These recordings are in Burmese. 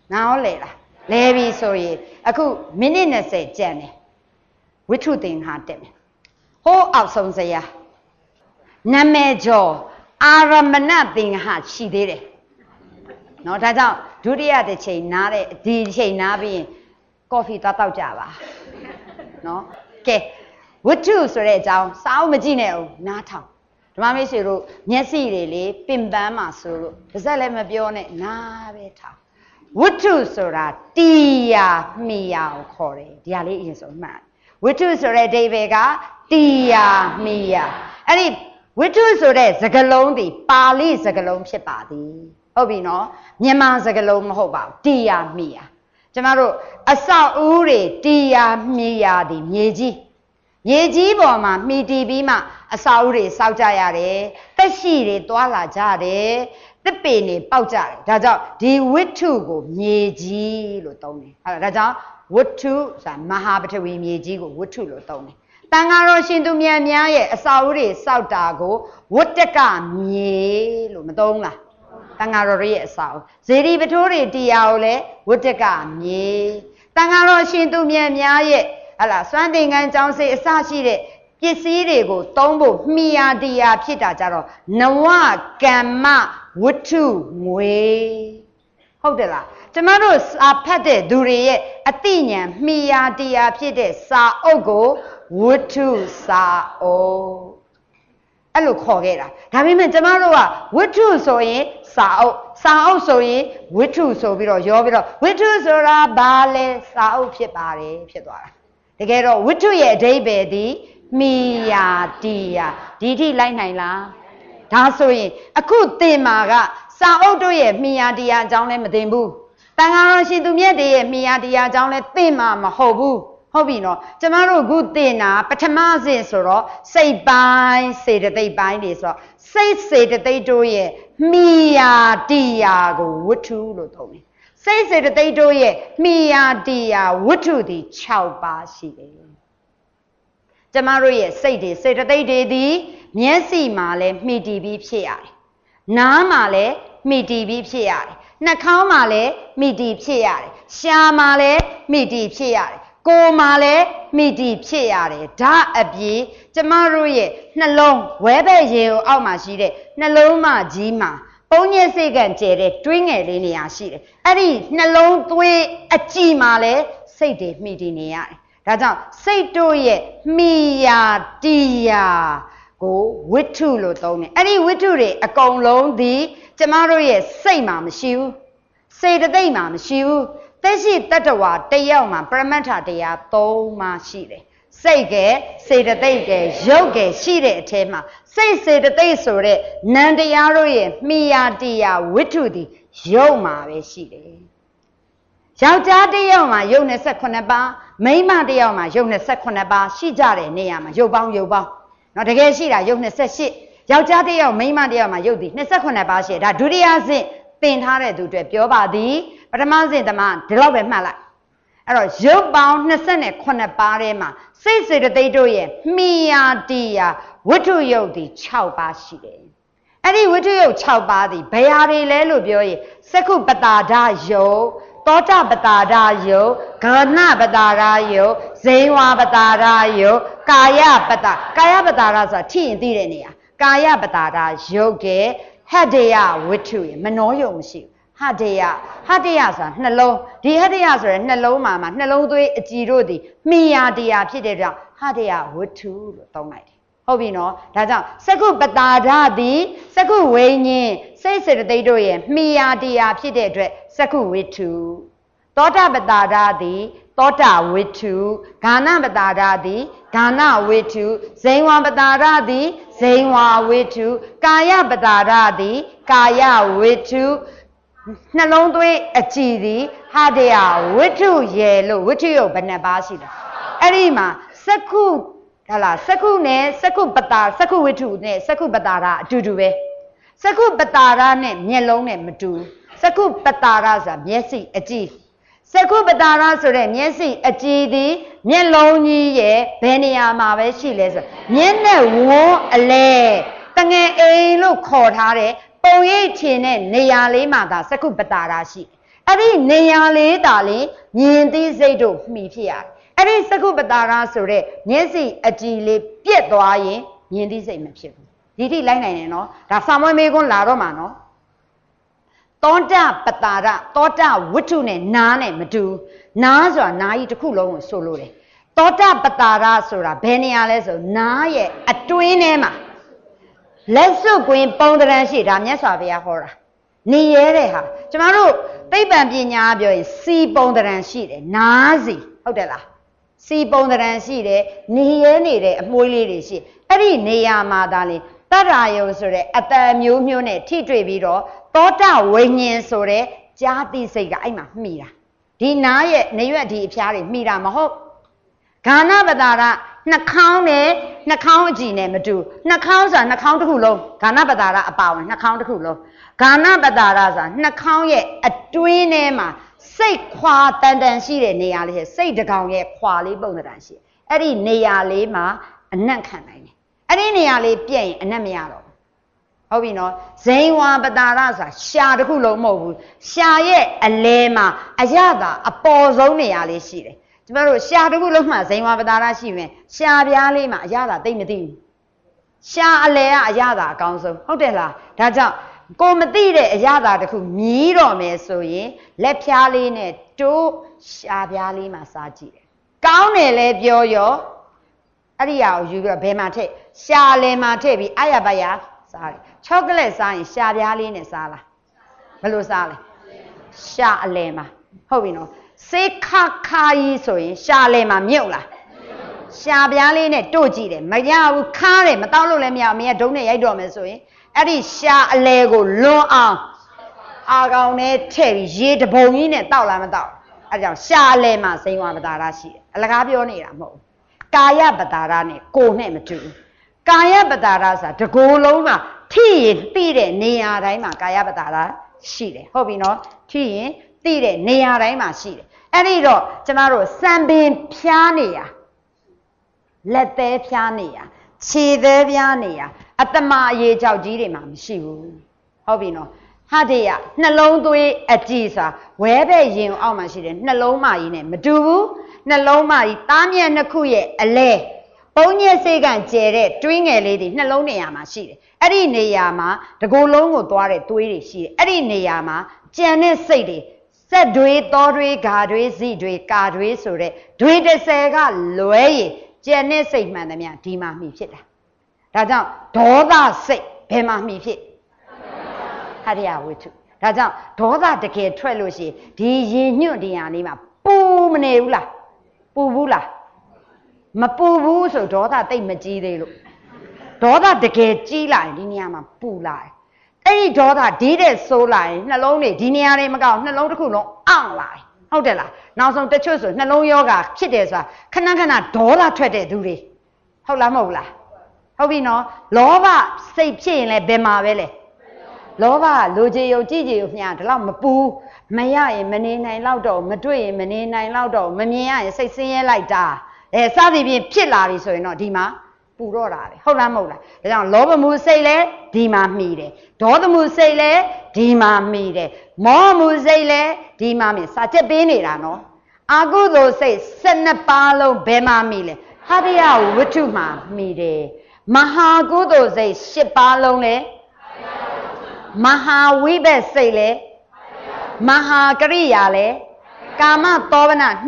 nào lệ là lệ vì rồi aku minute này sẽ chèn này với chủ tình hạt đẹp hô ảo sông gì à nằm cho aramana tình hạt chi thế đấy nó thay sao dụ đi à để chơi ná đấy đi chơi ná bị coffee ta tao trả ba nó kệ với chủ rồi cháu sao mà chi nào ná thằng mà mấy sự rồi nhớ gì để lấy pin bám mà sự rồi giờ lại mà biểu này ná bé thằng với chủ rồi là tia miao khó đấy dia lấy yên số mà với chủ rồi đây về cả tia miao anh đi với chủ rồi sẽ cái lông thì Pali sẽ cái lông sẽ bà điဟုတ်ပြီနော်မြန်မာစကားလုံးမဟုတ်ပါဘူးတရားမိယာကျမတို့အဆောက်အဦတွေတရားမိယာဒီမြေကြီးပေါ်မှာမှီတည်ပြီးမှအဆောက်အဦတွေစောက်ကြရတယ်တက်ရှိတွေတွာလာကြတယ်တစ်ပင်တွေပေါက်ကြတယ်ဒါကြောင့်ဒီဝိတ္ထုကိုမြေကြီးလို့သုံးတယ်ဟုတ်လားဒါကြောင့်ဝိတ္ထုဆိုတာမဟာပထဝီမြေကြီးကိုဝိတ္ထုလို့သုံးတယ်တန်ဃာတော်ရှင်သူမြတ်များရဲ့အဆောက်အဦတွေစောက်တာကိုဝတ္တကမြေလို့မသုံးလားတန်ဃာတော်ရဲ့အစာဇေဒီပထိုးတွေတရားကိုလည်းဝတ္တကမြေတန်ဃာတော်ရှင်သူမြတ်များရဲ့ဟလာစွမ်းသင်္ကန်းကျောင်းစိတ်အစရှိတဲ့ပစ္စည်းတွေကိုသုံးဖို့မှီယာတရားဖြစ်တာကြတော့နဝကမ္မဝတ္ထုငွေဟုတ်တယ်လားကျမတို့စာဖတ်တဲ့သူတွေရဲ့အသိဉာဏ်မှီယာတရားဖြစ်တဲ့စာအုပ်ကိုဝတ္ထုစာအုပ်အဲ့လိုခေါ်ခဲ့တာဒါပေမဲ့ကျမတို့ကဝတ္ထုဆိုရင်စာအုပ်ဆိုရင်ဝတ္ထုဆိုပြီးတော့ရောပြီးတော့ဝတ္ထုဆိုတာဘာလဲစာအုပ်ဖြစ်ပါတယ်ဖြစ်သွားတာတကယ်တော့ဝတ္ထုရဲ့အဓိပ္ပာယ်ဒီမိယာတရားဒီထိလိုက်နိုင်လားဒါဆိုရင်အခုသင်မှာကစာအုပ်တို့ရဲ့မိယာတရားအကြောင်းလည်းမသိဘူးတန်ဃာတော်ရှင်သူမြတ်တွေရဲ့မိယာတရားအကြောင်းလည်းသိမှာမဟုတ်ဘူးဟုတ်ပြီနော်ကျမတို့အခုသင်တာပထမစဉ်ဆိုတော့စိတ်ပိုင်းစေတသိက်ပိုင်းတွေဆိုတော့စိတ်စေတသိက်တို့ရဲ့မိယာတရားကိုဝတ္ထုလို့သုံးတယ်စိတ်စေတသိက်တို့ရဲ့မိယာတရားဝတ္ထုဒီ6ပါးရှိတယ်ကျမတို့ရဲ့စိတ်တွေစေတသိက်တွေဒီမျက်စိမှာလည်းမှီတည်ပြီးဖြစ်ရတယ်နားမှာလည်းမှီတည်ပြီးဖြစ်ရတယ်နှာခေါင်းမှာလည်းမှီတည်ဖြစ်ရတယ်ရှားမှာလည်းမှီတည်ဖြစ်ရတယ်ကိုယ်မှာလည်းမှီတည်ဖြစ်ရတယ်ဒါအပြင်ကျမတို့ရဲ့နှလုံးဝဲဘက်ရေကိုအောက်မှာရှိတဲ့နှလုံးမကြီးမှာပုံညက်စိတ်ကကျဲတဲ့တွင်းငယ်လေးနေရာရှိတယ်အဲ့ဒီနှလုံးသွေးအကြည်မှာလည်းစိတ်တွေမှီတည်နေရတယ်ဒါကြောင့်စိတ်တို့ရဲ့မှီယာတရားကိုဝိတ္ထုလို့သုံးတယ်အဲ့ဒီဝိတ္ထုတွေအကုန်လုံးဒီကျမတို့ရဲ့စိတ်မှာမရှိဘူးစေတသိက်မှာမရှိဘူးသက်ရှိတတ္တဝါတယောက်မှာပရမတ္ထတရား3ပါးရှိတယ်စိတ်ကစေတသိက်ကရုပ်ကရှိတဲ့အထဲမှာစိတ်စေတသိက်ဆိုတဲ့နံတရားတို့ရဲ့မှီယာတရားဝိတ္ထုဒီရုပ်မှာပဲရှိတယ်ယောက်ျားတယောက်မှာရုပ်28ပါးမိန်းမတယောက်မှာရုပ်28ပါးရှိကြတဲ့နေရာမှာရုပ်ပေါင်းနော်တကယ်ရှိတာရုပ်28ယောက်ျားတယောက်မိန်းမတယောက်မှာရုပ်ဒီ28ပါးရှိတယ်ဒါဒုတိယဆင့်သင်ထားတဲ့သူတွေပြောပါသည်ပထမစဉ်တမဒီလောက်ပဲမှတ်လိုက်အဲ့တော့ရုပ်ပေါင်း28ပါးထဲမှာစိတ်စေတသိက်တို့ရဲ့မှီယာတရားဝတ္ထုရုပ်ဒီ6ပါးရှိတယ်အဲ့ဒီဝတ္ထုရုပ်6ပါးဒီဘယ်ဟာတွေလဲလို့ပြောရင်စက္ခုပတာဒယုတ်သောတပတာဒယုတ်ဂဏပတာဒယုတ်ဇိဝပတာဒယုတ်ကာယပတာဒဆိုတာထိရင်သိတဲ့နေရာကာယပတာဒယုတ်ကဟတ္တယဝတ္ထုရမနောယုတ်မရှိဘူးဟတ္တယဆိုတာနှလုံးဒီဟတ္တယဆိုတဲ့နှလုံးမှာနှလုံးသွေးအကြည်တို့သည်မှီယာတရားဖြစ်တဲ့ကြောင့်ဟတ္တယဝတ္ထုလို့သုံးလိုက်တယ်ဟုတ်ပြီနော်ဒါကြောင့်စက္ခုပတာဒသည်စက္ခုဝိညာဉ်စိတ်စေတသိက်တို့ရဲ့မှီယာတရားဖြစ်တဲ့အတွက်စက္ခုဝတ္ထုသောတပတာဒသည်သောတဝတ္ထုဂာဏပတာဒသည်ဂာဏဝတ္ထုဇိဝပတာဒသည်ဇိဝဝတ္ထုကာယပတာဒသည်ကာယဝတ္ထုနှလုံးသွေးအကြည်သည်ဟတ္တယဝတ္ထုရဲ့လို့ဝတ္ထုရုပ်ဘယ်နှပါးရှိလဲအဲ့ဒီမှာစက္ခုစက္ခုနဲ့စက္ခုပတာစက္ခုဝတ္ထုနဲ့စက္ခုပတာဒအတူတူပဲစက္ခုပတာဒနဲ့မျက်လုံးနဲ့မတူစက္ခုပတာဒဆိုတာမျက်စိအကြည်စက္ခုပတာဒဆိုတဲ့မျက်စိအကြည်သည်မျက်လုံးကြီးရဲ့ဘယ်နေရာမှာပဲရှိလဲဆိုမျက်နဲ့ဝန်းအလဲတငယ်အိမ်လို့ခေါ်ထားတဲ့ပုံရိပ်ချင်တဲ့နေရာလေးမှာသာစက္ခုပတာဒရှိအဲ့ဒီနေရာလေးတာလေမြင်သိစိတ်တို့မှီဖြစ်ရတယ်အဲ့ဒီသကုပ္ပတာရဆိုတဲ့မျက်စိအကြည်လေးပြက်သွားရင်မြင်သိစိတ်မဖြစ်ဘူးဒီထိလိုက်နိုင်တယ်နော်ဒါစာမွေးမေးခွန်းလာတော့မှာနော်သောတပတာရသောတဝတ္ထုနဲ့နားနဲ့မတူနားဆိုတာနားကြီးတစ်ခုလုံးကိုဆိုလို့တယ်သောတပတာရဆိုတာဘယ်နေရာလဲဆိုနားရဲ့အတွင်းထဲမှာလက်စွပ်ကွင်းပုံတရံရှိဒါမြတ်စွာဘုရားဟောတာနေရဲတဲ့ဟာကျမတို့သိပ္ပံပညာပြောရင်စီပုံတရံရှိတယ်နားစီဟုတ်တယ်လားစီပုံတရံရှိတယ်နေရဲနေတဲ့အမွှေးလေးတွေရှိအဲ့ဒီနေရာမှာဒါလေတတ္ရာယုံဆိုတဲ့အတန်မျိုးမျိုးနဲ့ထိတွေ့ပြီးတော့သောတဝိညာဉ်ဆိုတဲ့ကြားသိစိတ်ကအဲ့မှာမှီတာဒီနားရဲ့နေရွက်ဒီအဖျားတွေမှီတာမဟုတ်ဂာနပတာရနှာခေါင်းနဲ့နှာခေါင်းအကြည့်နဲ့မတူနှာခေါင်းဆိုတာနှာခေါင်းတစ်ခုလုံးဂာနပတာရအပါဝင်နှာခေါင်းတစ်ခုလုံးဂာနပတာရဆိုတာနှာခေါင်းရဲ့အတွင်းထဲမှာစိတ်ခွာတန်တန်ရှိတဲ့နေရာလေးစိတ်တကောင်ရဲ့ခွာလေးပုံတန်ရှိအဲ့ဒီနေရာလေးမှာအနံ့ခံနိုင်တယ်အဲ့ဒီနေရာလေးပြည့်ရင်အနံ့မရတော့ဟုတ်ပြီနော်ဇိန်ဝါပတာရဆိုတာရှာတစ်ခုလုံးမဟုတ်ဘူးရှာရဲ့အလဲမှာအရသာအပေါ်ဆုံးနေရာလေးရှိတယ်ကျမတို့ရှာတစ်ခုလုံးမှာဇိန်ဝါပတာရရှိမယ်ရှာပြားလေးမှာအရသာတိတ်မသိဘူးရှာအလဲကအရသာအကောင်းဆုံးဟုတ်တယ်လားဒါကြောင့်ကိုမသိတဲ့အရသာတစ်ခုမြည်တော့မယ်ဆိုရင်လက်ဖြားလေးနဲ့တိုးရှာပြားလေးမှာစားကြည့်တယ်ကောင်းတယ်လဲပြောရောအဲ့ဒီဟာကိုယူပြီးတော့ဘယ်မှာထည့်ရှာလဲမှာထည့်ပြီးအရပါရစားတယ်ချောကလက်စားရင်ရှာပြားလေးနဲ့စားလားဘယ်လိုစားလဲရှာအလဲမှာဟုတ်ပြီနော်စေခခါကြီးဆိုရင်ရှာလဲမှာမြုပ်လားရှာပြားလေးနဲ့တို့ကြည့်တယ်မရဘူးခါတယ်မတောက်လို့လည်းမရဘူးမင်းကဒုံးနဲ့ရိုက်တော့မယ်ဆိုရင်အဲ့ဒီရှာအလဲကိုလွန်အောင်အာကောင်နဲ့ထည့်ပြီးရေတပုံကြီးနဲ့တောက်လားမတောက်အဲ့ကြောင့်ရှာအလဲမှာဇိန်ဝါပတာရရှိတယ်အလကားပြောနေတာမဟုတ်ဘူးကာယပတာရနဲ့ကိုယ်နဲ့မတူဘူးကာယပတာရဆိုတာတကိုယ်လုံးမှာထိရင်သိတဲ့နေရာတိုင်းမှာကာယပတာရရှိတယ်ဟုတ်ပြီနော်ထိရင်သိတဲ့နေရာတိုင်းမှာရှိတယ်အဲ့ဒီတော့ကျမတို့စံပင်ဖြားနေရလက်သေးဖြားနေရခြေသေးဖြားနေရအတ္တမအရေးကြောက်ကြီးတွေမှာမရှိဘူးဟုတ်ပြီနော်ဟာတေရနှလုံးသွေးအကြည်စာဝဲဘက်ရင်အောက်မှာရှိတယ်နှလုံးမကြီးနဲ့မတူဘူးနှလုံးမကြီးသားမြက်နှစ်ခုရဲ့အလဲပုံညက်စိတ်ကကျဲတဲ့တွင်းငယ်လေးတွေနှလုံးနေရာမှာရှိတယ်အဲ့ဒီနေရာမှာတကိုယ်လုံးကိုသွားတဲ့သွေးတွေရှိတယ်အဲ့ဒီနေရာမှာကြံတဲ့စိတ်တွေစက်တွေသောတွေဂါတွေဇိတွေကာတွေဆိုတဲ့တွေ30ကလွဲရင်ကြံတဲ့စိတ်မှန်သမျှဒီမှာမှီဖြစ်တာဒါကြောင့်ဒေါသစိတ်ဘယ်မှာမှီဖြစ်ဟရိယဝိထုဒါကြောင့်ဒေါသတကယ်ထွက်လို့ရှိရင်ဒီရင်ညွန့်တရားလေးမှာပူမနေဘူးလားပူဘူးလားမပူဘူးဆိုဒေါသတိတ်မကြီးသေးလို့ဒေါသတကယ်ကြီးလာရင်ဒီနေရာမှာပူလာတယ်အဲ့ဒီဒေါသဒီတဲ့ဆိုးလာရင်နှလုံးတွေဒီနေရာတွေမကောက်နှလုံးတစ်ခုလုံးအောင်လာတယ်ဟုတ်တယ်လားနောက်ဆုံးတချို့ဆိုနှလုံးယောဂဖြစ်တယ်ဆိုတာခဏခဏဒေါသထွက်တဲ့သူတွေဟုတ်လားမဟုတ်လားဟုတ်ပြီနော်လောဘစိတ်ဖြစ်ရင်လည်းဘယ်မှာပဲလဲလောဘလိုချင်ရုံကြည့်ချင်ရုံမျှဒီလောက်မပူမရရင်မနေနိုင်တော့တော့မတွေ့ရင်မနေနိုင်တော့မမြင်ရရင်စိတ်ဆင်းရဲလိုက်တာစသည်ဖြင့်ဖြစ်လာပြီဆိုရင်တော့ဒီမှာပူတော့တာပဲဟုတ်လားမဟုတ်လားဒါကြောင့်လောဘမှုစိတ်လည်းဒီမှာမှီတယ်ဒေါသမှုစိတ်လည်းဒီမှာမှီတယ်မောဟမှုစိတ်လည်းဒီမှာမှီစာချက်ပေးနေတာနော်အာကုသိုလ်စိတ်12ပါးလုံးဘယ်မှာမှီလဲဟရိယဝတ္ထုမှာမှီတယ်မဟာကုသိုလ်စိတ်10ပါးလုံးလည်းမဟာဝိဘက်စိတ်လည်းမဟာကရိယာလည်းကာမသောဗနာ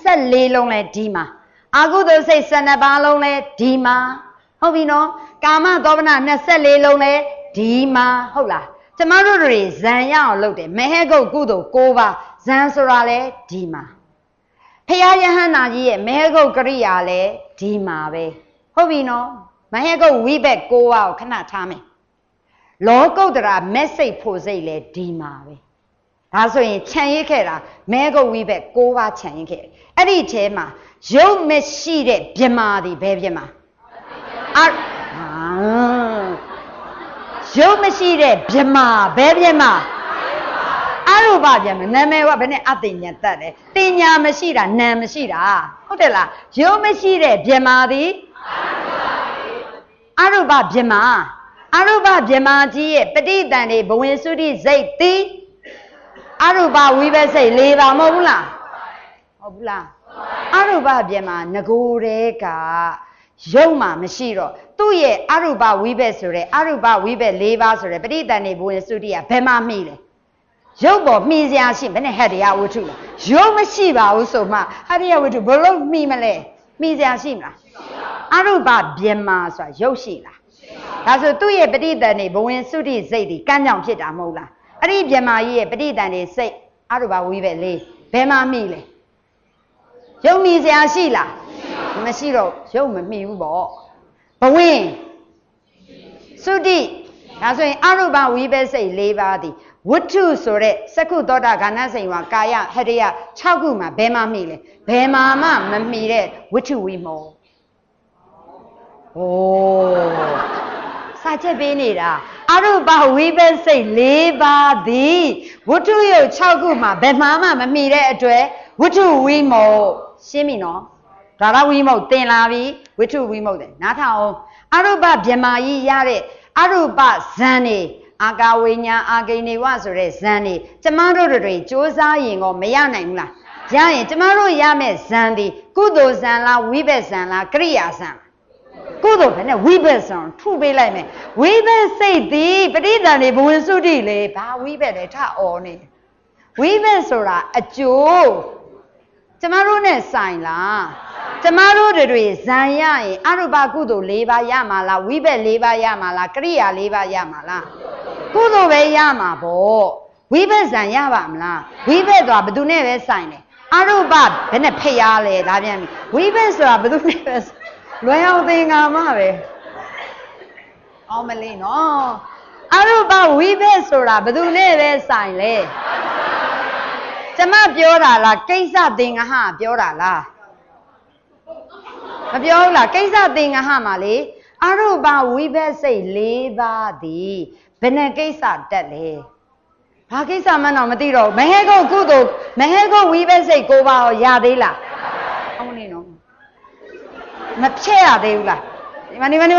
24လုံးလည်းဒီမှာအာကုသိုလ်စိတ်12ပါးလုံးလည်းဒီမှာဟုတ်ပြီနော်ကာမသောဗနာ24လုံးလည်းဒီမှာဟုတ်လားကျမတို့တွေဇံရအောင်လုပ်တယ်မဟေကုတ်ကုသိုလ်6ပါးဇံဆိုတာလည်းဒီမှာဖရာယဟန္တာကြီးရဲ့မဟေကုတ်ကရိယာလည်းဒီမှာပဲဟုတ်ပြီနော်မဟေကုတ်ဝိဘက်6ပါးကိုခဏထားမယ်လောကုတ္တရာမက်စိတ်ဖို့စိတ်လည်းဒီမှာပဲဒါဆိုရင်ခြံရစ်ခဲ့တာမဲကုတ်ဝိဘက်6ပါးခြံရစ်ခဲ့အဲ့ဒီထဲမှာရုပ်မရှိတဲ့ပြမာသည်ဘယ်ပြမာရုပ်မရှိတဲ့ပြမာဘယ်ပြမာအရူပပြမာနာမည်ကဘယ်နဲ့အသိဉာဏ်တတ်တယ်တင်ညာမရှိတာနာမရှိတာဟုတ်တယ်လားရုပ်မရှိတဲ့ပြမာသည်အရူပပြမာအရူပပြမာကြီးရဲ့ပဋိသန္ဓေဘဝင်စုတိစိတ်သည်အရူပဝိဘက်စိတ်၄ပါးမဟုတ်ဘူးလားဟုတ်ဘူးလားအရူပပြမှာငကိုယ်တဲကရုပ်မှမရှိတော့သူ့ရဲ့အရူပဝိဘက်ဆိုတဲ့အရူပဝိဘက်၄ပါးဆိုတဲ့ပဋိသန္ဓေဘဝင်စုတိကဘယ်မှမှီလဲရုပ်ပေါ်မှီစရာရှိဘယ်နဲ့ဟတ္တရားဝတ္ထုလားရုပ်မရှိပါဘူးဆိုမှဟတ္တရားဝတ္ထုဘယ်လို့မှီမလဲမှီစရာရှိမလားအရူပပြမှာဆိုတာရုပ်ရှိလားဒါဆိုသူ့ရဲ့ပဋိသန္ဓေဘဝင်စုတိစိတ်ဒီကမ်းကြောင်ဖြစ်တာမဟုတ်လားအဲ့ဒီပြမာကြီးရဲ့ပဋိသန္ဓေစိတ်အရူပဝိဘက်၄ဘယ်မှမှီလဲရုပ်မှီစရာရှိလားမရှိတော့ရုပ်မမှီဘူးပေါ့ဘဝင်သုတိဒါဆိုရင်အရူပဝိဘက်စိတ်၄ပါးသည်ဝတ္ထုဆိုတဲ့စက္ခုသောတာခန္ဓာစိတ်ဝါကာယဟရိယ6ခုမှာဘယ်မှမှီလဲဘယ်မှာမှမမှီတဲ့ဝတ္ထုဝိမောโอ้စာချက်ပေးနေတာအရူပဝိဘက်စိတ်၄ပါးသည်ဝတ္ထုယုတ်6ခုမှာဘယ်မှာမှမမှီတဲ့အတွက်ဝတ္ထုဝိမောရှင်းပြီနော်ဒါရဝိမုတ်တင်လာပြီဝိထုဝိမုတ်တယ်နားထောင်အောင်အရူပဗြဟ္မာကြီးရတဲ့အရူပဇန်နေအာကာဝိညာအာဂိနေဝဆိုတဲ့ဇန်နေကျမတို့တွေစ조사ရင်ကောမရနိုင်ဘူးလားရရင်ကျမတို့ရမယ့်ဇန်ဒီကုသိုလ်ဇန်လားဝိဘက်ဇန်လားကရိယာဇန်ကုသိုလ်ပဲနဲ့ဝိဘက်ဇန်ထုပေးလိုက်မယ်ဝိဘက်စိတ်သည်ပဋိသန္ဓေဘဝင်စုတိလေဘာဝိဘက်လဲထအော်နေဝိဘက်ဆိုတာအကျိုးကျမတို့နဲ့ဆိုင်လားကျမတို့တွေဇံရရင်အရူပကုသိုလ်၄ပါးရမှာလားဝိဘက်၄ပါးရမှာလားကရိယာ၄ပါးရမှာလားကုသိုလ်ပဲရမှာပေါ့ဝိဘက်ဇံရပါမလားဝိဘက်ဆိုတာဘယ်သူနဲ့ပဲဆိုင်တယ်အရူပဘယ်နဲ့ဖျားလဲဒါပြန်ပြီဝိဘက်ဆိုတာဘယ်သူနဲ့ပဲလွယ်အောင်သင်္ကာမှပဲအောင်မလေးနော်အရူပဝိဘက်ဆိုတာဘယ်သူနဲ့ပဲဆိုင်လဲကျမပြောတာလားကိစ္စသင်္ကဟပြောတာလားမပြောဘူးလားကိစ္စသင်္ကဟမှာလေအရူပဝိဘက်စိတ်၄ပါးသည်ဘယ်နဲ့ကိစ္စတက်လဲဘာကိစ္စမှန်းတော့မသိတော့မဟဲကုတ်ကုသိုလ်မဟဲကုတ်ဝိဘက်စိတ်၉ပါးရောရသေးလားဟုတ်မနေနော်မဖြည့်ရသေးဘူးလားဒီမှာမဟဲ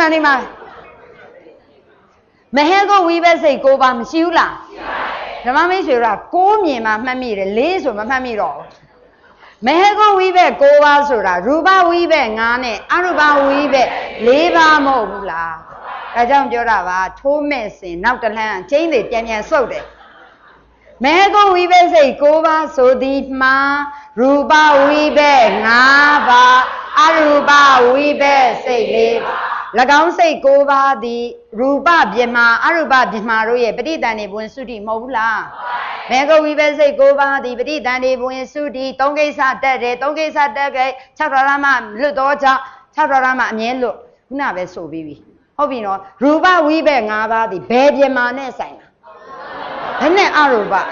ကုတ်ဝိဘက်စိတ်၉ပါးမရှိဘူးလားဓမ္မမိတ်ဆွေတို့က6မြင်မှမှတ်မိတယ်4ဆိုမမှတ်မိတော့မဟေကောဝိဘက်9ပါးဆိုတာရူပဝိဘက်9နဲ့အရူပဝိဘက်4ပါးမဟုတ်ဘူးလားဒါကြောင့်ပြောတာပါထိုးမဲ့စင်နောက်တလန်းချင်းတွေပြန်ဆုပ်တယ်မဟေကောဝိဘက်စိတ်9ပါးဆိုသည်မှာရူပဝိဘက်5ပါးအရူပဝိဘက်စိတ်4ပါး၎င်းစိတ်9ပါးသည်ရူပဗြဟ္မာအရူပဗြဟ္မာတို့ရဲ့ပဋိသန္ဓေဘဝင်စုတိမဟုတ်ဘူးလားမဟေကောဝိဘက်စိတ်9ပါးသည်ပဋိသန္ဓေဘဝင်စုတိ3ကိစ္စတက်တယ်3ကိစ္စတက်ခဲ့6တော်ရမလွတ်တော့ကြောင့်6တော်ရမအမြဲလွတ်ခုနပဲဆိုပြီးပြီဟုတ်ပြီနော်ရူပဝိဘက်5ပါးသည်ဘယ်ဗြဟ္မာနဲ့ဆိုင်လားဘယ်နဲ့အရူပ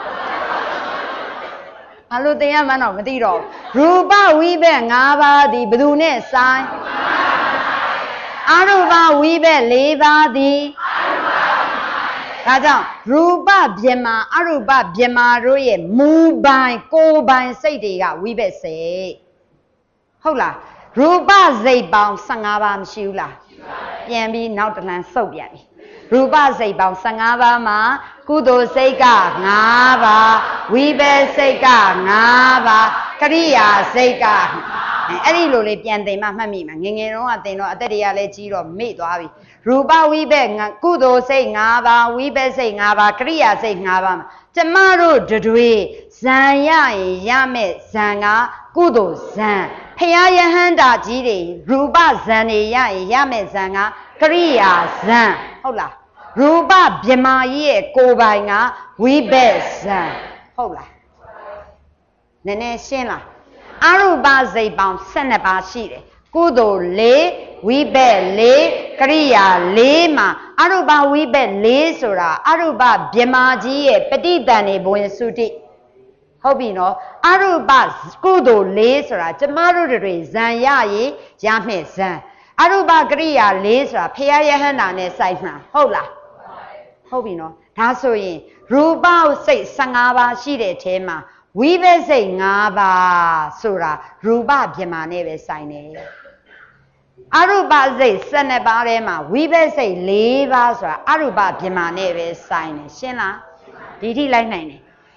ဘာလို့သင်ရမှန်းတော့မသိတော့ရူပဝိဘက်5ပါးသည်ဘယ်သူနဲ့ဆိုင်အရူပဝိဘက်4ပါးသည်ဒါကြောင့်ရူပဗြဟ္မာအရူပဗြဟ္မာတို့ရဲ့မူပိုင်ကိုယ်ပိုင်စိတ်တွေကဝိဘက်စိတ်ဟုတ်လားရူပစိတ်ပေါင်း15ပါးမရှိဘူးလားပြန်ပြီးနောက်တစ်လမ်းစုပ်ပြန်ပြီရူပစိတ်ပေါင်း15ပါးမှာကုသိုလ်စိတ်က5ပါးဝိဘက်စိတ်က5ပါးကရိယာစိတ်ကအဲ့ဒီလိုလေးပြန်သင်မှမှတ်မိမှာငယ်ငယ်တုန်းကသင်တော့အသက်တွေကလည်းကြီးတော့မေ့သွားပြီရူပဝိဘက်ကုသိုလ်စိတ်5ပါးဝိဘက်စိတ်5ပါးကရိယာစိတ်5ပါးမှာကျမတို့တွေဇံရရင်ရမဲ့ဇံကကုသိုလ်ဇံဖရာယဟန္တာကြီးတွေရူပဇံတွေရရင်ရမဲ့ဇံကကရိယာဇံဟုတ်လားရူပဗြဟ္မာကြီးရဲ့ကိုယ်ပိုင်ကဝိဘက်ဇံဟုတ်လားနည်းနည်းရှင်းလားအရူပစိတ်ပေါင်း12ပါးရှိတယ်ကုသိုလ်4ဝိဘက်4ကရိယာ4မှာအရူပဝိဘက်4ဆိုတာအရူပဗြဟ္မာကြီးရဲ့ပဋိသန္ဓေဘဝင်စုတိဟုတ်ပြီနော်အရူပကုသိုလ်4ဆိုတာကျမတို့တွေဇံရရင်ရမယ်ဇံအရူပကရိယာ4ဆိုတာဖရာယဟန္တာနဲ့စိုက်မှန်ဟုတ်လားဟုတ်ပြီနော်ဒါဆိုရင်ရူပစိတ်15ပါးရှိတဲ့အထဲမှာဝိဘက်စိတ်5ပါးဆိုတာရူပဗြဟ္မာနဲ့ပဲဆိုင်တယ်အရူပစိတ်12ပါးထဲမှာဝိဘက်စိတ်4ပါးဆိုတာအရူပဗြဟ္မာနဲ့ပဲဆိုင်တယ်ရှင်းလားဒီထိလိုက်နိုင်တယ်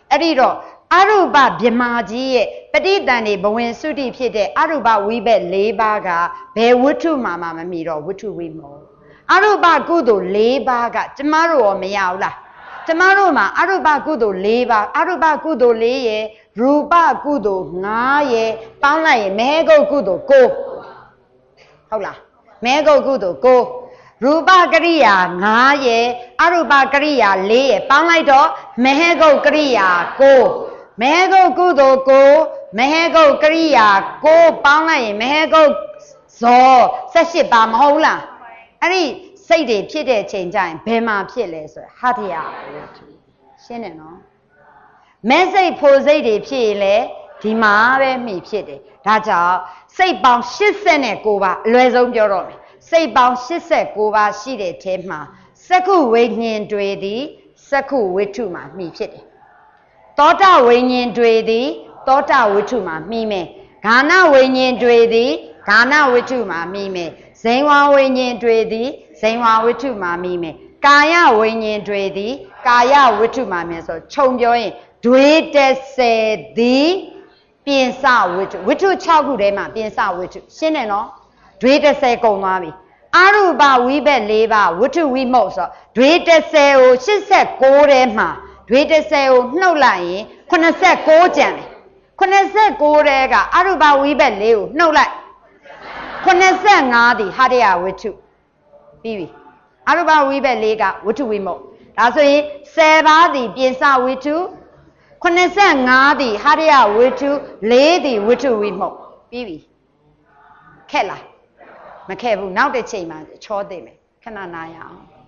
အဲ့ဒီတော့အရူပဗြဟ္မာကြီးရဲ့ပဋိသန္ဓေဘဝင်သုတိဖြစ်တဲ့အရူပဝိဘက်၄ပါးကဘယ်ဝတ္ထုမှမမီတော့ဝတ္ထုဝိမောအရူပကုသိုလ်၄ပါးကကျမတို့ရောမရဘူးလားကျမတို့မှာအရူပကုသိုလ်၄ပါးအရူပကုသိုလ်၄ရဲ့ရူပကုသိုလ်၅ရဲ့ပေါင်းလိုက်ရင်မဟေကုတ်ကုသိုလ်9ဟုတ်လားမဟေကုတ်ကုသိုလ်9ရူပကရိယာ9ရဲ့အရူပကရိယာ4ရဲ့ပေါင်းလိုက်တော့မဟေကုတ်ကရိယာ9မဟေကုတ်ကုသိုလ်9မဟေကုတ်ကရိယာ9ပေါင်းလိုက်ရင်မဟေကုတ်ဇော18ပါမဟုတ်လားအဲ့ဒီစိတ်တွေဖြစ်တဲ့ချိန်ကျရင်ဘယ်မှာဖြစ်လဲဆိုဟထယရှင်းတယ်နော်မဲစိတ်ဖိုစိတ်တွေဖြစ်ရင်လေဒီမှာပဲမိဖြစ်တယ်ဒါကြောင့်စိတ်ပေါင်း89ပါအလွယ်ဆုံးပြောတော့မယ်စိတ်ပေါင်း89ပါရှိတဲ့ထဲမှာစက္ခုဝိညာဉ်တွေသည်စက္ခုဝိတ္ထုမှာမိဖြစ်တယ်သောတာဝိညာဉ်တွေသည်သောတာဝိတ္ထုမှာမိမယ်ဂါနဝိညာဉ်တွေသည်ဂါနဝိတ္ထုမှာမိမယ်ဇိဝဝိညာဉ်တွေသည်ဇိဝဝိတ္ထုမှာမိမယ်ကာယဝိညာဉ်တွေသည်ကာယဝိတ္ထုမှာမြင်ဆိုခြုံပြောရင်ဒွေ30သည်ပြင်စဝိတ္ထုဝိတ္ထု6ခုထဲမှာပြင်စဝိတ္ထုရှင်းတယ်နော်ဒွေ30ကုန်သွားပြီအရူပဝိဘက်4ပါးဝိတ္ထုဝိမုတ်ဆိုဒွေ30ကို89ထဲမှာဒွေ30ကိုနှုတ်လိုက်ရင်89ကျန်တယ်89ထဲကအရူပဝိဘက်4ကိုနှုတ်လိုက်85ဒီဟာရယဝိတ္ထုပြီးပြီအရူပဝိဘက်4ကဝိတ္ထုဝိမုတ်ဒါဆိုရင်10ပါးဒီပြင်စဝိတ္ထု85ဒီဟာရယဝိတ္ထု4ဒီဝိတ္ထုဝိမုတ်ပြီးပြီခက်လားမခက်ဘူးနောက်တစ်ချိန်မှာချောသိမယ်ခဏနာရအောင်